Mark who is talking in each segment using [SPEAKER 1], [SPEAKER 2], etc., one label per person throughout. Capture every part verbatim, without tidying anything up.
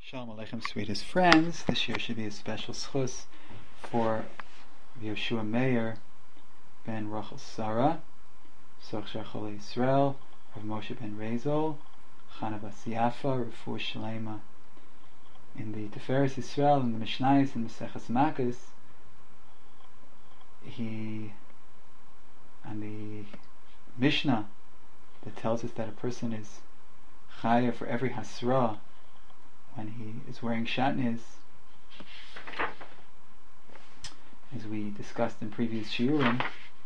[SPEAKER 1] Shalom Aleichem, sweetest friends. This year should be a special schus for Yoshua Meir ben Rachel Sarah, Soch Shachol Yisrael, Rav Moshe ben Rezel, Chana Bas Yafa, Refuah Shalema. In the Tiferes Yisrael, in the Mishnayos, in Maseches Makos, he, on the Mishnah that tells us that a person is chaya for every hasra when he is wearing shatnez, as we discussed in previous shiurim.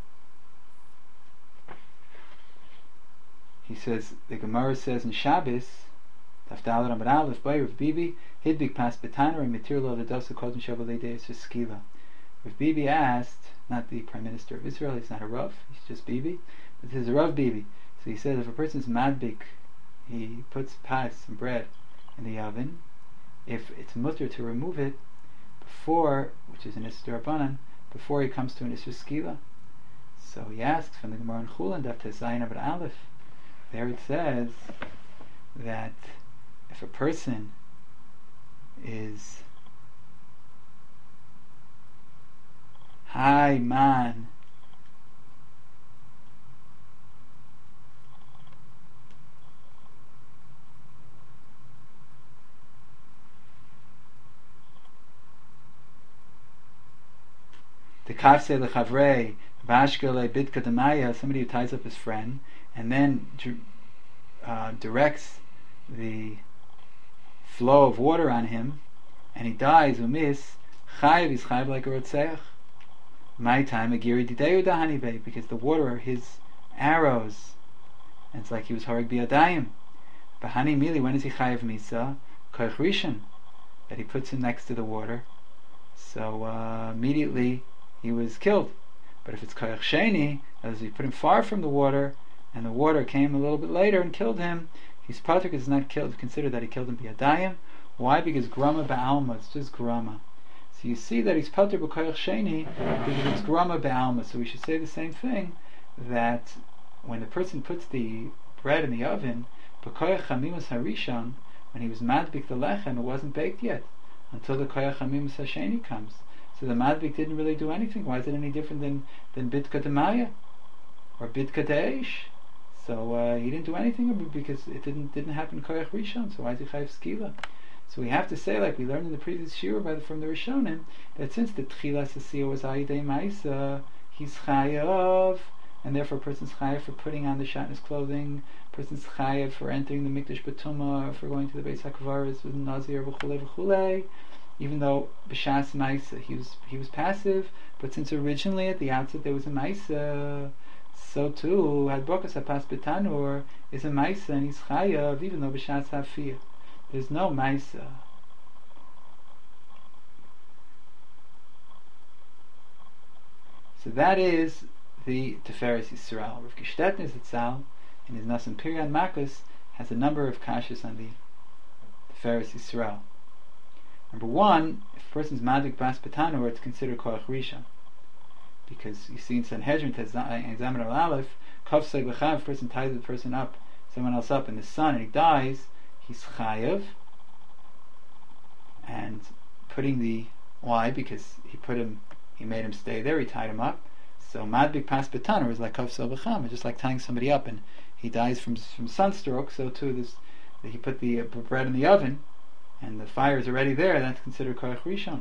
[SPEAKER 1] He says, the Gemara says in Shabbos, Tafdal Ramad Aleph, by Rav Bibi, Hidbik pas betaner and material of the dosa kodem shavalei deis skila. Rav Bibi asked, not the Prime Minister of Israel, he's not a Rav, he's just Bibi, but this is a Rav Bibi. So he says, if a person's madbik, he puts pas, some bread, in the oven, if it's mutter to remove it before, which is an Isser Rabbanan, before he comes to an Isser Skila. So he asks from the Gemara in Chulin, Daf Tezayin Abed Aleph, there it says that if a person is high man, the kafse lechavrei vashkele bitka demaya, somebody who ties up his friend and then uh, directs the flow of water on him, and he dies umis chayiv is chayiv like a rotzeach. My time a giri dideyu dahanive, because the water are his arrows, and it's like he was harig biadayim. Bahani mili, when is he chayiv misa? Koich rishon, that he puts him next to the water, so uh, immediately he was killed. But if it's koich sheni, as he put him far from the water, and the water came a little bit later and killed him, his patrick is not killed, considered that he killed him biadayim. Why? Because grama ba'alma, it's just grama. So you see that he's pater b'koich sheni because it's grama ba'alma. So we should say the same thing, that when the person puts the bread in the oven, b'koich hamimus harishon, when he was madbik the lechem, it wasn't baked yet until the koich hamimus hasheni comes. So the madbik didn't really do anything. Why is it any different than than bitka demaya or bitka deish? So uh, he didn't do anything because it didn't didn't happen koich rishon. So why is he chayiv skila? So we have to say, like we learned in the previous shiur by the, from the Rishonim, that since the tchila sasiya was ayidei ma'isa, he's chayav, and therefore a person's chayav for putting on the shatnez clothing, a person's chayav for entering the mikdash betuma, for going to the beis hakvaris with nazir v'chulei v'chulei. Even though b'shas ma'isa he was he was passive, but since originally at the outset there was a ma'isa, so too hadbokas hapas betanur is a ma'isa and he's chayav even though b'shas hafiyah there's no ma'isa. So that is the Tiferes Yisrael. Rav Gishtetin Zitzal in his Nasan Piryan Makos has a number of kashas on the Tiferes Yisrael. Number one, if a person's madrik bas betanur, it's considered koach rishon, because you see in Sanhedrin Examiner Al Aleph, kav say b'chav, a person ties the person up, someone else up in the sun, and he dies, he's chayav, and putting the, why? Because he put him, he made him stay there, he tied him up. So madbik pas betanur is like kav say b'chav, just like tying somebody up and he dies from from sunstroke. So too this, he put the uh, bread in the oven and the fire is already there, that's considered koach rishon.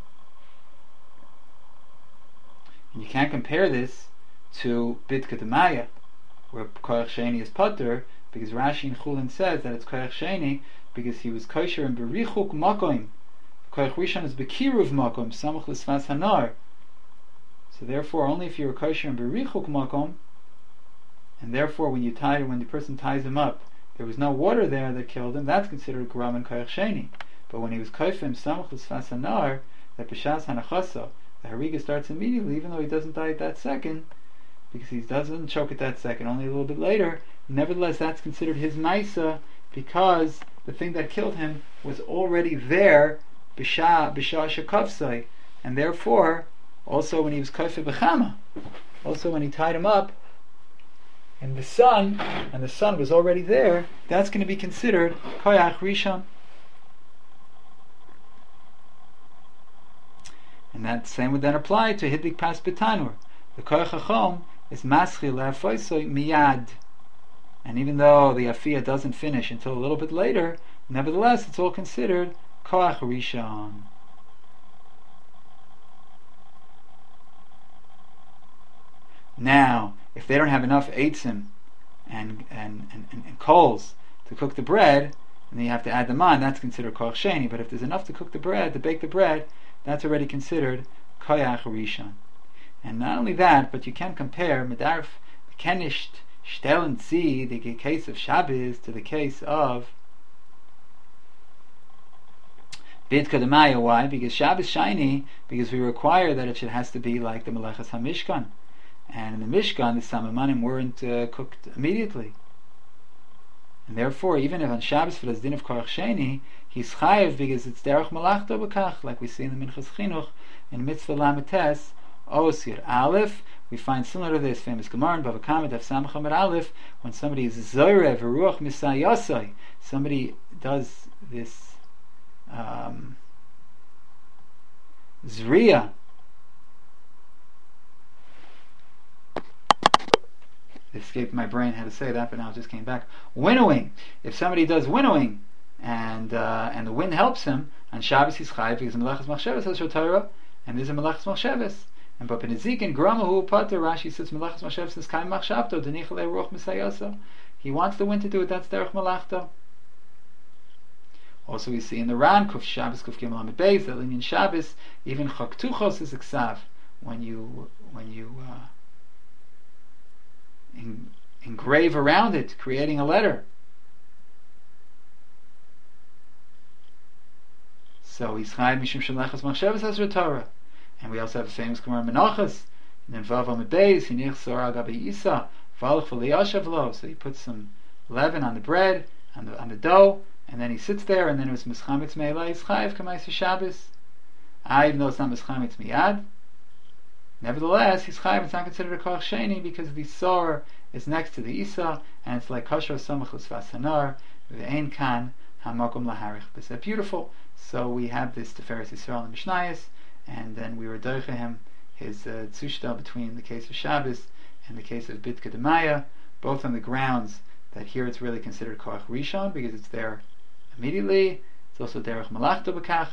[SPEAKER 1] And you can't compare this to bitka demaya, where koach sheni is pater, because Rashi in Chulin says that it's koach sheni because he was kosher in berichuk makom. Koach rishon is bekiruv makom, samach l'sfas hanar. So therefore, only if you were kosher in berichuk makom, and therefore when you tie, when the person ties him up, there was no water there that killed him, that's considered gram and koach sheni. But when he was koifim samach l'sfas hanar, that b'shas hanachasa, the hariga starts immediately, even though he doesn't die at that second, because he doesn't choke at that second, only a little bit later. Nevertheless, that's considered his maisa, because the thing that killed him was already there, b'sha b'sha shekavsai, and therefore, also when he was koifim b'chama, also when he tied him up, and the sun, and the sun was already there, that's going to be considered koyach rishon. And that same would then apply to Hidlik Pas B'Tanur. The Koach HaChom is Maschil Le'afoisoi Miyad. And even though the Afiyah doesn't finish until a little bit later, nevertheless it's all considered Koach Rishon. Now, if they don't have enough eitzim and, and, and, and, and coals to cook the bread, and then you have to add them on, that's considered koach sheni. But if there's enough to cook the bread, to bake the bread, that's already considered koach rishon. And not only that, but you can compare medarf kenisht stellen zi, the case of Shabbos, to the case of Bidka Demaya. Why? Because Shabbos shiny, because we require that it should has to be like the Melechas HaMishkan. And in the Mishkan, the Samamanim weren't uh, cooked immediately. And therefore, even if on Shabbos for the din of Koach Sheni, he's chayev because it's derech malachto b'kach, like we see in the Minchas Chinuch, in Mitzvah Lametes, Osir Aleph. We find similar to this famous Gemara in Bava Kama Daf Samach Amud Aleph, when somebody is zorev ruach misayasai, somebody does this um, zriya. It escaped my brain how to say that, but now it just came back. Winnowing. If somebody does winnowing, and uh, and the wind helps him, on Shabbos he's chayiv because Melechas Machshavas has Torah, and there's a Melechas Machshavas. And but Benizik and Gramahu Pater, Rashi says Melechas Machshavas is Kaim Machshavto Denichale Ruach Misayasa. He wants the wind to do it. That's Derech Malachto. Also, we see in the Ran Kuf Shabbos Kuf Gimel Amid Beis that in Shabbos even Chaktuchos is Iksav when you when you. Uh, engrave around it, creating a letter. So he's chayiv mishum shelechas machshavas as Torah. And we also have a famous Gemara Menachos in Vav Amud Beis, hinich sora gabi isa valach v'liyashav lo. So he puts some leaven on the bread, on the on the dough, and then he sits there, and then it was mischametz me'ela. He's chayiv k'maisa Shabbos. Ah, even though it's not mischametz miyad. Nevertheless, his chayiv is not considered a koach sheni because the sor is next to the isa, and it's like kosher samach l'svas hanar ve'ein kan hamakom laharich. This is beautiful. So we have this Tiferes Yisrael and Mishnayos, and then we were doicha him his uh, tzushta between the case of Shabbos and the case of Bidka Demaya, both on the grounds that here it's really considered koach rishon because it's there immediately. It's also derech malachto b'kach.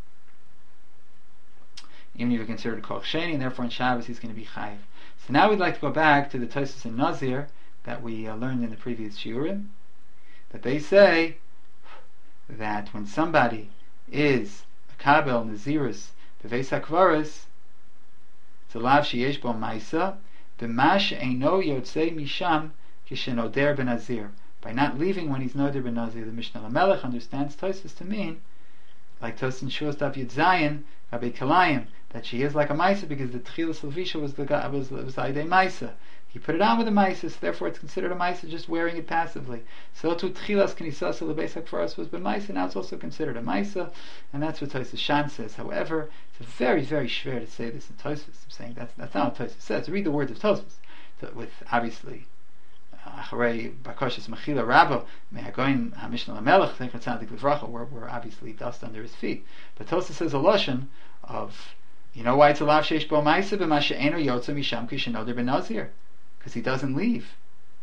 [SPEAKER 1] Even if you consider it koach sheni, and therefore in Shabbos he's going to be chayiv. So now we'd like to go back to the Tosfos and Nazir that we uh, learned in the previous shiurim, that they say that when somebody is a kabel nazirus beveis hakvaris, it's a lav sheyesh bo ma'isa b'mash eino yotzei misham kishenoder benazir. By not leaving when he's noder benazir, the Mishnah Lamelech understands Tosfos to mean, like Tosfos and Shuas Daf Yud Zayin, Rabbi Kalayim, that she is like a Maisa because the Tchilas Levisha was the was was Aidei Maisa. He put it on with a Maisa, so therefore it's considered a Maisa just wearing it passively. So to Tchilas Knisasa Lebeis HaKfaros was ben Maisa, now it's also considered a Maisa, and that's what Tosfos Shan says. However, it's very very schwer to say this in Tosfos. I'm saying that's that's not what Tosfos says. Read the words of Tosfos, with obviously Acharei Bakoshes Mechila Rabba Mehagoin HaMishnah Lamelech Zechar Tzadik Livracha, where we're obviously dust under his feet. But Tosfos says a lashon of, you know why it's a lav sheish bo ma'isa b'ma she'eno yotza misham kishenoder benazir, because he doesn't leave.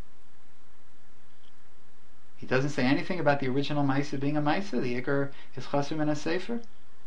[SPEAKER 1] He doesn't say anything about the original ma'isa being a ma'isa. The ikar is chasur min ha-sefer.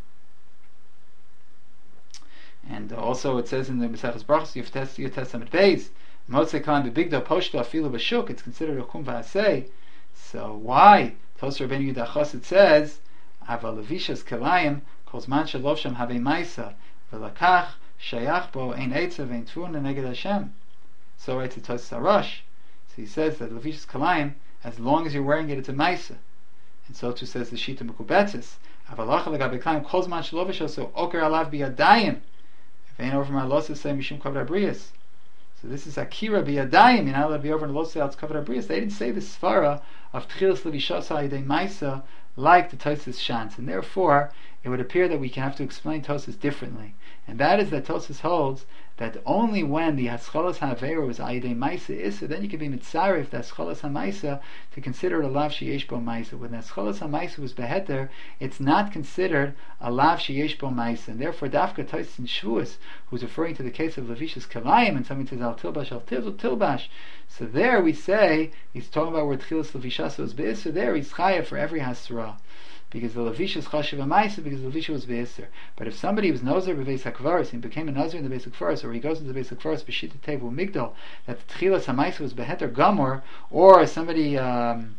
[SPEAKER 1] And also it says in the Maseches Brachos, Yiftes Yiftes Amid Beis, Motzei Kalan bebigdo poshto afilu b'shuk, it's considered a kum v'asei. So why? Tosar Rabbeinu Yehuda Chassid says, Aval Levishas Kelayim calls man shalov sham have ma'isa v'lakach shayach bo ein eitzav ein tfun neged Hashem. So writes the Tosfos Harash. So he says that Levishas Kelayim, as long as you're wearing it, it's a ma'isa. And so too says the Shita Mekubetzis. Avalacha legabe Kelayim calls man shalovish so oker alav biyadayim vein over my losses say mishum kavod abrius. So this is Akira biyadayim. You're not allowed to be over in the losses out kavod abrius. They didn't say the svara of tchilas levishasa yidei ma'isa like the Tosfos Shans, and therefore it would appear that we can have to explain Tosfos differently, and that is that Tosfos holds that only when the Hascholas HaAveira was Ayidei Maisa Issa, then you can be Mitzaref the Hascholas HaMaisa to consider it a Lav Sheyesh Bo Maisa. When the Hascholas HaMaisa was Beheter, it's not considered a Lav Sheyesh Bo Maisa. And therefore, Dafka Tosis in Shavuos, who's referring to the case of Levishas Kalayim, and somebody says Al Tilbash, Al Tilbash. So there we say, he's talking about where Tchilas Levishasa was Be'isr, there he's Chaya for every Hasra. Because the Levisha is Chashiv Amaisa, because the Levisha was Be'isr. But if somebody was Nozer Be'Beis HaKvaros, he became a Nozer in the Beis HaKvaros, or he goes into the Beis HaKvaros, B'shita Tevu Migdal, that the Tchilas Amaisa was Beheter Gamor, or somebody um,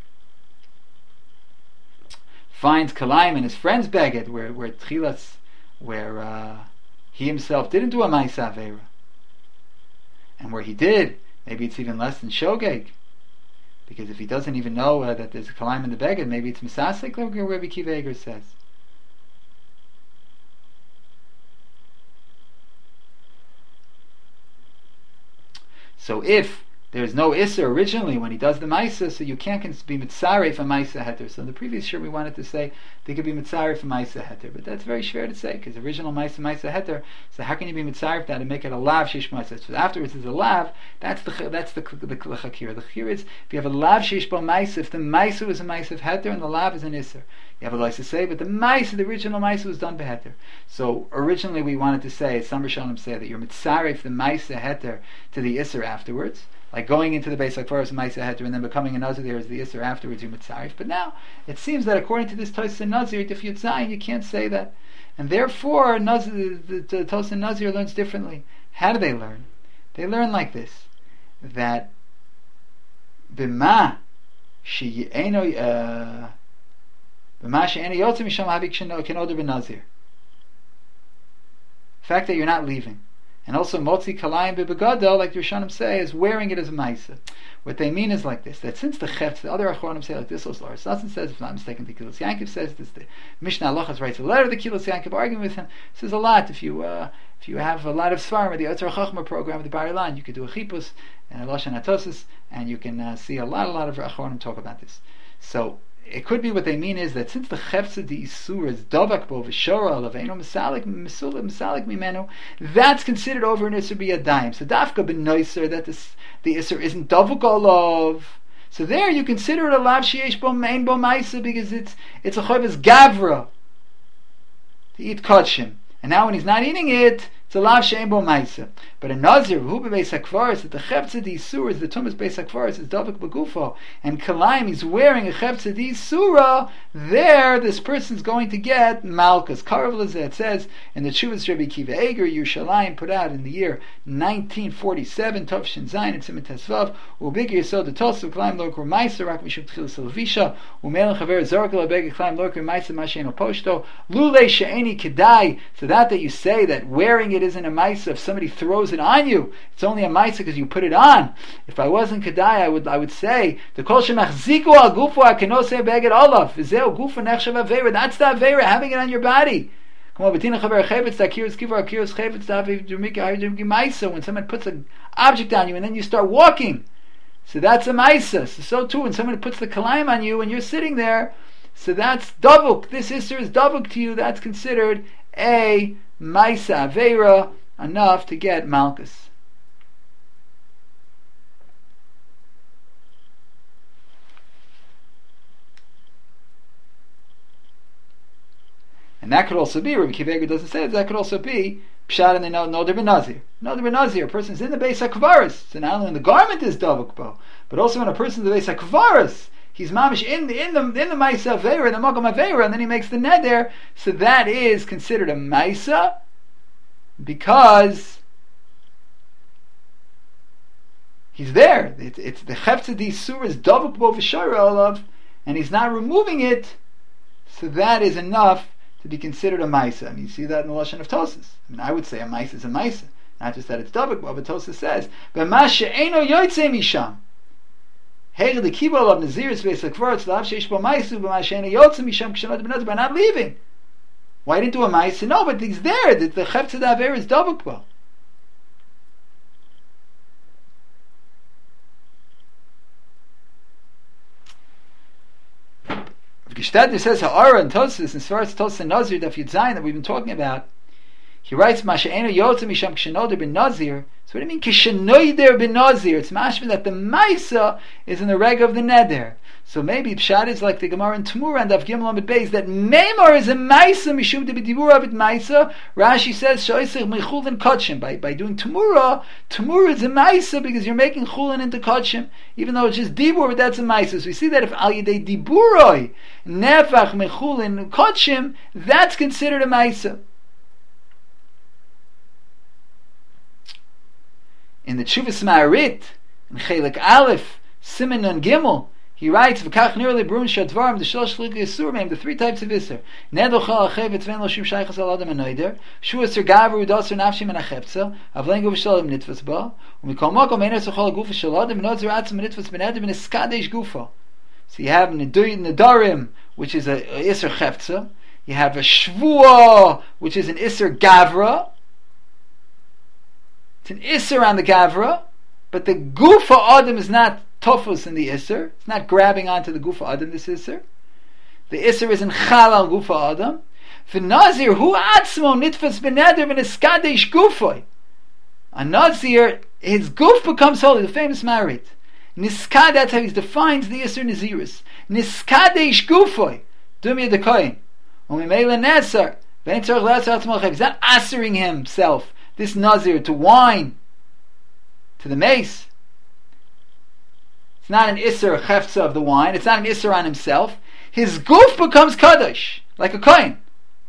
[SPEAKER 1] finds Kalayim in his friend's Beged, where, where Tchilas, where uh, he himself didn't do a Maisa Aveira. And where he did, maybe it's even less than Shogeg. Because if he doesn't even know uh, that there's a kalayim in the beged, maybe it's misasek, like Rabbi Kiva Eger says. So if there's no Isser originally when he does the Maisa, so you can't be Mitzaref a Maisa Heter. So in the previous year we wanted to say they could be Mitzaref a Maisa Heter, but that's very schwer to say, because original Maisa Maisa Heter, so how can you be Mitzaref that and make it a Lav Shish Maisa? So afterwards it's a Lav, that's the that's the the, the Chakir. The Chakir is, if you have a Lav Shish Bo Maisa, if the Maisa was a Maisa of Heter and the Lav is an Isser, you have a license to say, but the Maisa, the original Maisa was done Beheter. So originally we wanted to say, some Rishonim say that you're Mitzaref the Maisa Heter to the Isser afterwards, like going into the Beis HaKvaros Maisa Heter and then becoming a Nazir there is the Isser afterwards, you're Mitzaref. But now, it seems that according to this Tosas Nazir, if you're Tzayin, you can't say that. And therefore, Nazir, the, the, the Tosas Nazir learns differently. How do they learn? They learn like this, that B'ma she'eno B'ma she'eno yotzim misham habik kenoder b'Nazir. The fact that you're not leaving. And also, Motzi Kalayim B'Begadol, like the Rishonim say, is wearing it as a Maisa. What they mean is like this, that since the Chefetz, the other Achronim say like this, also Lars Sasson says, if I'm not mistaken, the Kilos Yankiv says this, the Mishnah Halachas writes a letter to the Kilos Yankiv arguing with him, says a lot. If you uh, if you have a lot of Svarim, the Yotzer Chachma program of the Bar Ilan, you could do a Chipus and a Lashon Atosis, and you can uh, see a lot, a lot of Achronim talk about this. So, it could be what they mean is that since the Chefza di Isur is Dovak Bo V'Shora Laveno Misalik Misalik Misalik Mimenu, that's considered over an Isur B'Yadayim. So Dafka Ben Noiser, that this, the Isur isn't Dovak Olov. So there you consider it a Lav Sheyesh Bo Mein Bo Maisa, because it's it's a Chovas Gavra to eat Kotshim. And now when he's not eating it, it's a Lav She'en Bo Maisa. But a Nazir, who bebeis hakvaris, that the Chefza di Isur is the Tumas beis hakvaris, is Davik Begufo, and Kalayim, he's wearing a Chefza di Isura, there this person's going to get Malkus. Karav it says in the Chuvas Rabbi Kiva Eger, Yerushalayim, put out in the year nineteen forty-seven, Tovshin Zayin, and Siman Tesvav, Ubig Yisod, the Tosu, Kalayim Lokar Maisa, Rak Mishum Tchilas Levisha, Umelech Chaver Zorkel, Abeg Kalayim Lokar Maisa, Masheno Poshto, Lule She'eni Kedai, so that that you say that wearing it isn't a Maisa, if somebody throws it on you, it's only a Maisa because you put it on. If I wasn't Kedai, I would I would say the Kol Shemachziku Al Gufu Akenose Beged Olav V'zeu Gufu Nechshav Aveira. That's the Aveira, having it on your body. When someone puts an object on you and then you start walking, so that's a Maisa. So, so too when someone puts the Kalayim on you and you're sitting there, so that's Davuk. This Isser is Davuk to you. That's considered a Maisa Aveira, enough to get Malkus. And that could also be, Rabbi Kiva Eger doesn't say that, that could also be Pshat and they know Noder Ben Nazir. Noder Ben Nazir, a person's in the Beis HaKvaris. So not only in the garment is Davuk Bo, but also when a person's in the Beis HaKvaris, he's mamish in the in the in the Maisa Aveira, in the Makam Aveira, and then he makes the Neder. So that is considered a Maisa, because he's there. It's, it's the Chefza di Isur is Davuk Bo V'Shara Olav, and he's not removing it. So that is enough to be considered a Maisa. I mean, you see that in the Lashon of Tosas. I mean, I would say a Maisa is a Maisa, not just that it's Davuk Bo, but Tosas says, "B'ma she'eno yotzei misham." Hey, the kibul of Naziris Beis HaKvaros Lav Sheish Bo Maisu B'ma she'eno yotzei misham K'shanot B'nazir, by not leaving. Why didn't do a Maisa? No, but he's there. The, the Chefza d'Aver is Davuk Bo. Gestadner says Ha'ara and Tosas, as far as Tosas and Nazir Daf Yud Zayin that we've been talking about, He writes, Masha'enu yotze misham kshenoder ben nazir. So what do you mean, kshenoder ben nazir? It's mashma that the maisa is in the reg of the neder. So maybe Pshat is like the Gemara in Tamura and Av Gimel Amid Beis, that Meimar is a maisa mishum de b'dibur avit maisa. Rashi says shoisich mechulin kotshim. By by doing Tamura, Tamura is a maisa because you're making chulin into kotshim, even though it's just dibur, but that's a maisa. So we see that if al yedei diburoi nefach mechulin kotshim, that's considered a maisa. In the Tshuvas Ma'arit, in Chelik Aleph, Siman Nun Gimel, he writes, "V'kach nirli brun shadvarim the shlosh shlik yisurim, the three types of iser. Nedochal achev tzvein lo shum shaychas al adam anoider. Shu iser gaver udaser nafshim and achepsa. Avlen guf shalom nitfas ba. Umikol makom einer sochol gufa shel adam nozer atzim nitfas ben adam and eskadesh gufa." So you have nedarim, which is a, a iser chepsa. You have a shvua, which is an iser gavra. It's an isser on the gavra, but the gufa adam is not tofus in the isser. It's not grabbing onto the gufa adam, this isser. The isser is in chalal gufa adam. For nazir, hu atzmo nitfas beneder v'neskadesh gufoi. A nazir, his guf becomes holy, the famous marit. Niskad, that's how he defines the isser nazirus. Niskadesh gufoi. Dumya de koyin. Umimela nesar. Vein tzarech l'asar atzmo l'chev. He's not assering himself, this nazir, to wine, to the mace. It's not an isser chefza of the wine. It's not an isser on himself. His guf becomes kadosh, like a kohen.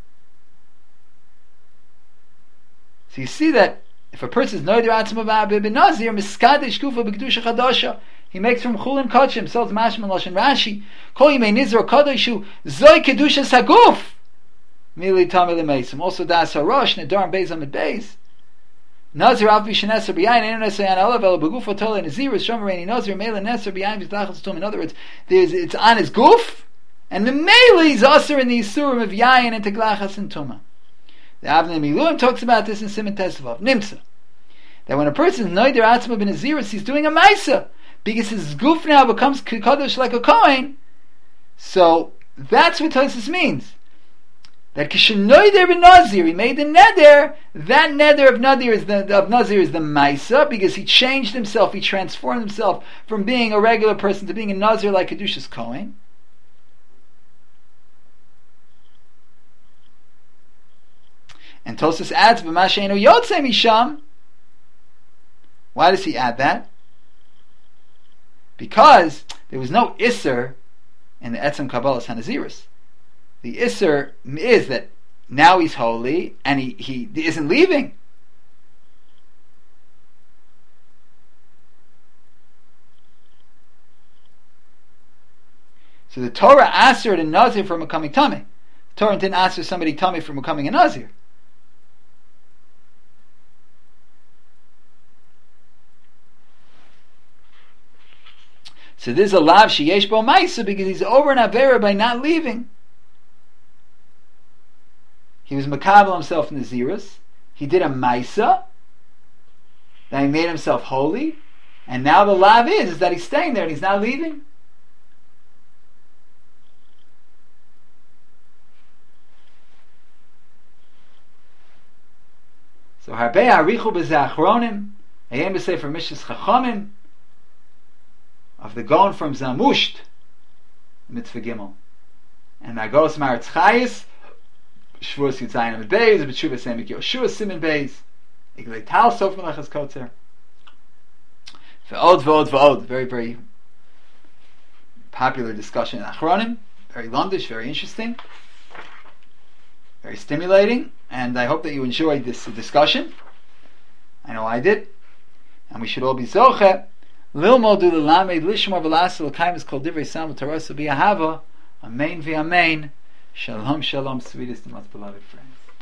[SPEAKER 1] So you see that if a person is noider atzma b'nazir nazir miskadesh gufa b'kedusha chadasha, he makes from chulin kachim. So it's mashma lashon Rashi. Kol yimei nizar kadoshu zoi kedusha saguf mili tamil lemesim. Also das harosh nedarim beis amid beis. Nazir Avbi Sheneser B'yayin Ein Neser Yan Olav El B'Gufo Tola Nazirus Shomereni Nazir Mele Neser B'yayin V'Tachas Tum. In other words, there's it's on his guf, and the Mele is also in the Yisurim of Yayin and Teglachas and Tuma. The Avnei Miluim talks about this in Siman Tesvav Nimtza, that when a person is Noider Atzma Ben Nazirus, he's doing a Maisa because his guf now becomes Kadosh like a Kohen. So that's what Tosis means. That Kishenoider ben Nazir, he made the neder. That neder of Nazir is the of Nazir is the Maisa, because he changed himself, he transformed himself from being a regular person to being a Nazir like Kedushas Kohen. And Tosas adds, "B'masheinu yotze misham." Why does he add that? Because there was no Isser in the Etzem Kabbalas HaNazirus. The Isser is that now he's holy and he, he isn't leaving. So the Torah answered a Nazir from becoming Tameh. The Torah didn't answer somebody Tameh from becoming a Nazir. So this is a lav sheyesh bo ma'isa because he's over an avera by not leaving. He was makabel himself in the Nazirus. He did a Maisa. Then he made himself holy. And now the lav is, is that he's staying there and he's not leaving. So Harbei Arichu B'Zachronim, Ayem B'Sefer Mishnas Chachamim, of the Gaon from Zamusht, Mitzvah Gimel. And Magos Maretz Chayis, Shvuas Yitzayin Amid Beis, B'Tshuva Semek Yoshua Simen Beis, Iglei Tal Sof Melechas Kotzer. V'od, v'od, v'od. Very, very popular discussion in Achronim. Very londish, very interesting. Very stimulating. And I hope that you enjoyed this discussion. I know I did. And we should all be zoche. Lilmodu l'lamed lishmor v'lasel l'kaim is called divrei sam v'tarasa b'yahava. Amen v'amen. Shalom, shalom, sweetest and most beloved friends.